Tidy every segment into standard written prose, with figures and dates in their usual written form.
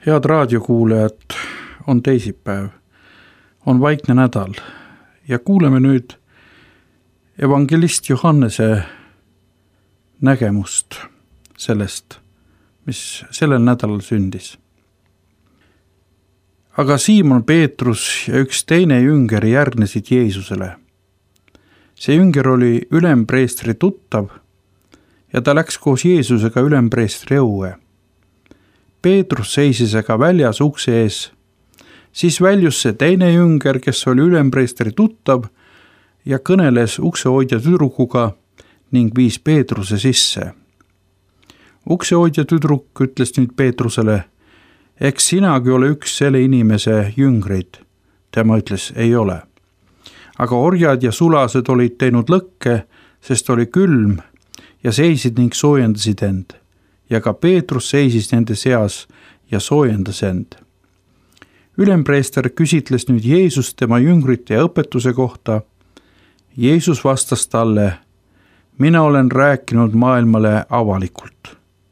Head raadiokuulajad, on teisipäev, on vaikne nädal ja kuuleme nüüd evangelist Johannese nägemust sellest, mis sellel nädalal sündis. Aga Siimon Peetrus ja üks teine jünger järgnesid Jeesusele. See jünger oli ülempreestri tuttav ja ta läks koos Jeesusega ülempreestri õue. Peetrus seisis aga väljas ukse ees. Siis väljus see teine jünger, kes oli ülempreestri tuttav ja kõneles uksehoidja tüdrukuga ning viis Peetruse sisse. Uksehoidja tüdruk ütles nüüd Peetrusele, eks sinagi ole üks selle inimese jüngreid. Tema ütles, ei ole. Aga orjad ja sulased olid teinud lõkke, sest oli külm ja seisid ning soojendasid end. Ja ka Peetrus seisis nende seas ja soojendas end. Ülempreester küsitles nüüd Jeesust tema jüngrite ja õpetuse kohta. Jeesus vastas talle, mina olen rääkinud maailmale avalikult.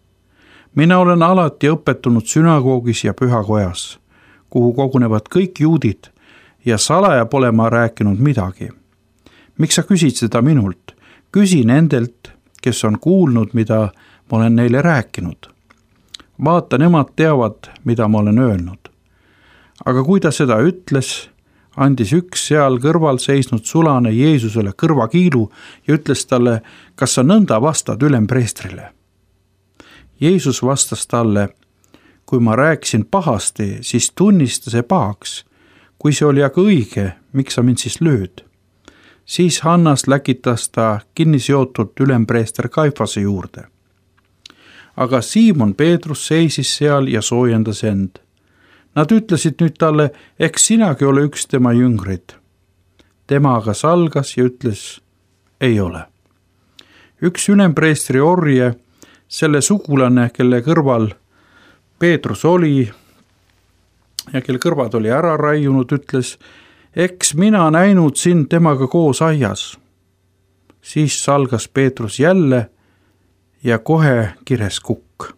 Mina olen alati õpetunud sünagoogis ja pühakojas, kuhu kogunevad kõik juudid ja salaja pole ma rääkinud midagi. Miks sa küsid seda minult? Küsi nendelt, kes on kuulnud, mida ma olen neile rääkinud. Vaata, nemad teavad, mida ma olen öelnud. Aga kui ta seda ütles, andis üks seal kõrval seisnud sulane Jeesusele kõrvakiilu ja ütles talle, kas sa nõnda vastad ülempreestrile? Jeesus vastas talle, kui ma rääkisin pahasti, siis tunnista see pahaks. Kui see oli aga õige, miks sa mind siis lööd? Siis Hannast läkitas ta kinni seotud ülempreester Kaifase juurde. Aga Siimon Peetrus seisis seal ja soojendas end. Nad ütlesid nüüd talle, eks sinagi ole üks tema jüngrid. Tema aga salgas ja ütles, ei ole. Üks ülempreestri orje, selle sugulane, kelle kõrval Peetrus oli ja kelle kõrvad oli ära raiunud, ütles, eks mina näinud sind temaga koos aias. Siis salgas Peetrus jälle ja kohe kires kukk.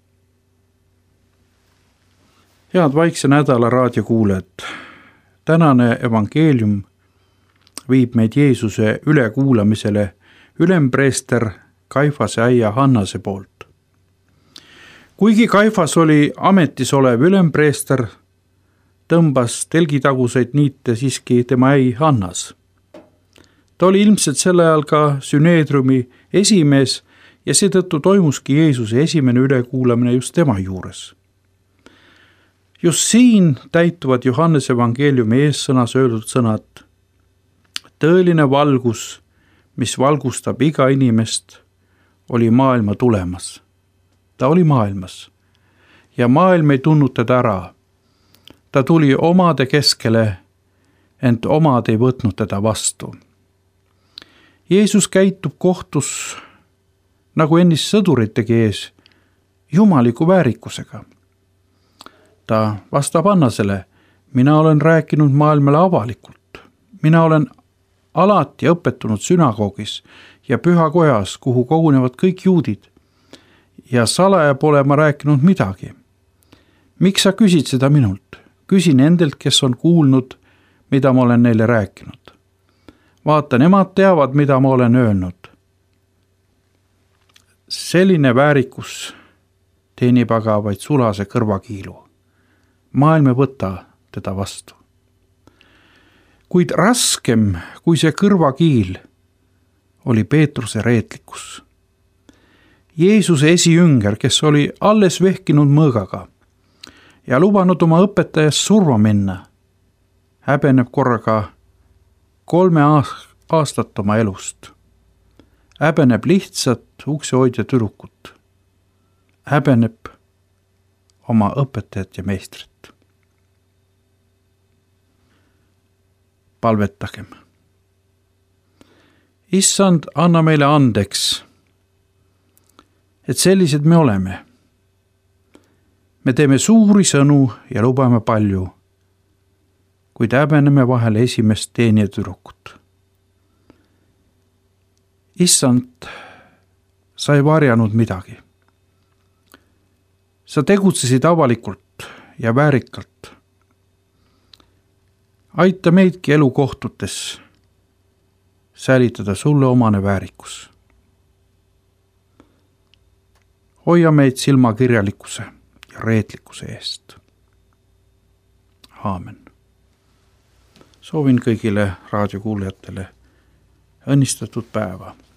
Head vaikse nädala raadiokuulajad, tänane evangeelium viib meid Jeesuse ülekuulamisele ülempreester Kaifase äia Hannase poolt. Kuigi Kaifas oli ametis olev ülempreester, tõmbas telgitaguseid niite siiski tema äi Hannas. Ta oli ilmselt sel ajal ka Süneedriumi esimees ja seetõttu toimuski Jeesuse esimene ülekuulamine just tema juures. Just siin täituvad Johannese evangeeliumi eessõnas öeldud sõnad. Tõeline valgus, mis valgustab iga inimest, oli maailma tulemas. Ta oli maailmas ja maailm ei tundnud teda ära. Ta tuli omade keskele, ent omad ei võtnud teda vastu. Jeesus käitub kohtus nagu ennist sõduritegi ees, jumaliku väärikusega. Ta vastab Hannasele, mina olen rääkinud maailmale avalikult. Mina olen alati õpetunud sünagoogis ja pühakojas, kuhu kogunevad kõik juudid. Ja salaja pole ma rääkinud midagi. Miks sa küsid seda minult? Küsi nendelt, kes on kuulnud, mida ma olen neile rääkinud. Vaata, nemad teavad, mida ma olen öelnud. Selline väärikus teenib aga vaid sulase kõrvakiilu. Maailm ei võta teda vastu. Kuid raskem kui see kõrvakiil oli Peetruse reetlikkus. Jeesuse esijünger, kes oli alles vehkinud mõõgaga ja lubanud oma õpetajast surma minna, häbeneb korraga 3 aastat oma elust. Häbeneb lihtsat uksehoidja tüdrukut. Häbeneb oma õpetajat ja meistrit. Palvetagem. Issand, anna meile andeks, et sellised me oleme. Me teeme suuri sõnu ja lubame palju, kuid häbeneme vahel esimest teenijatüdrukut. Issand, sa ei varjanud midagi. Sa tegutsesid avalikult ja väärikalt. aita meidki elukohtutes säilitada sulle omane väärikus. hoia meid silmakirjalikkuse ja reetlikkuse eest. Aamen. Soovin kõigile raadiokuulajatele õnnistatud päeva.